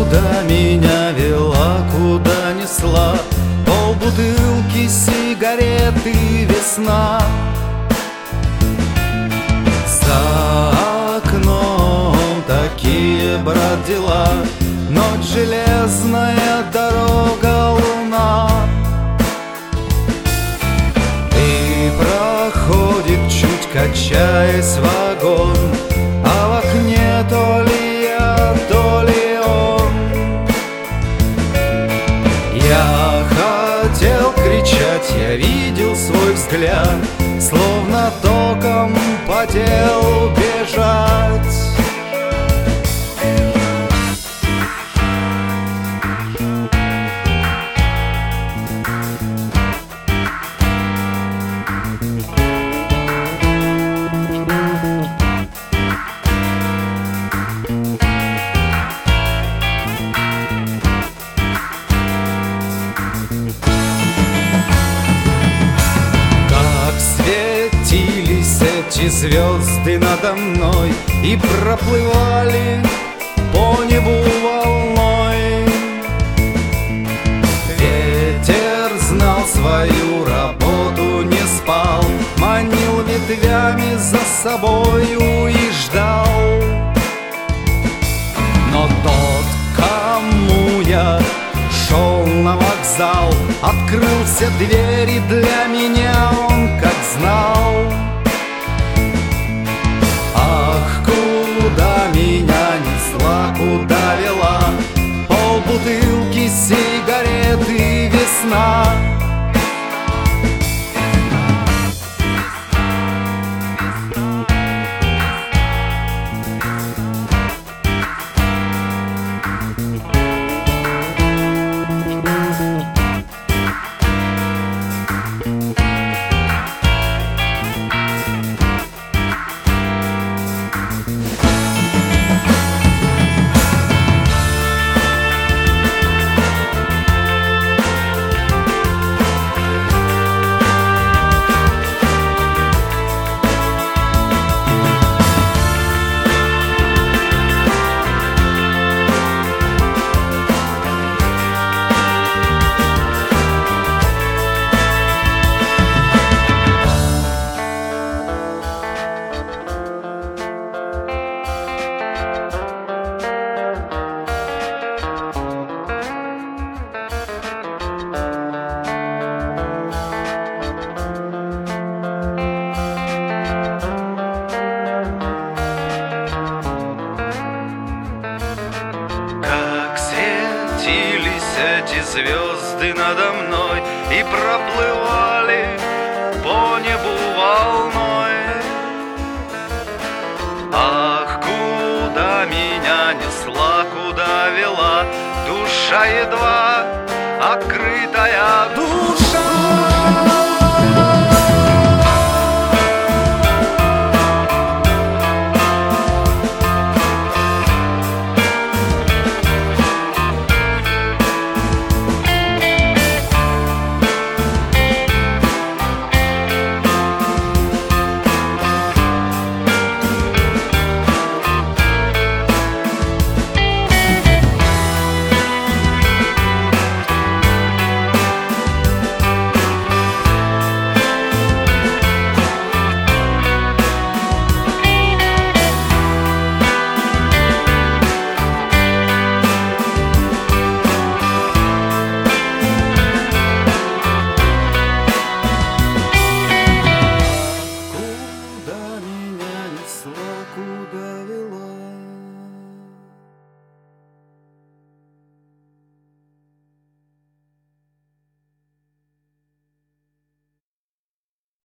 Куда меня вела, куда несла, полбутылки сигареты, весна. За окном такие, брат, дела, ночь, железная дорога, луна. И проходит, чуть качаясь, вагон, а в окне то ли я, то ли он. Я хотел кричать, я видел свой взгляд, словно током хотел бежать. Эти звезды надо мной и проплывали по небу волной. Ветер знал свою работу, не спал, манил ветвями за собою и ждал. Но тот, кому я шел на вокзал, открыл все двери для меня, он как знал. Куда меня несла, куда вела, полбутылки сигареты, весна. Эти звезды надо мной и проплывали по небу волной. Ах, куда меня несла, куда вела душа едва открытая, душа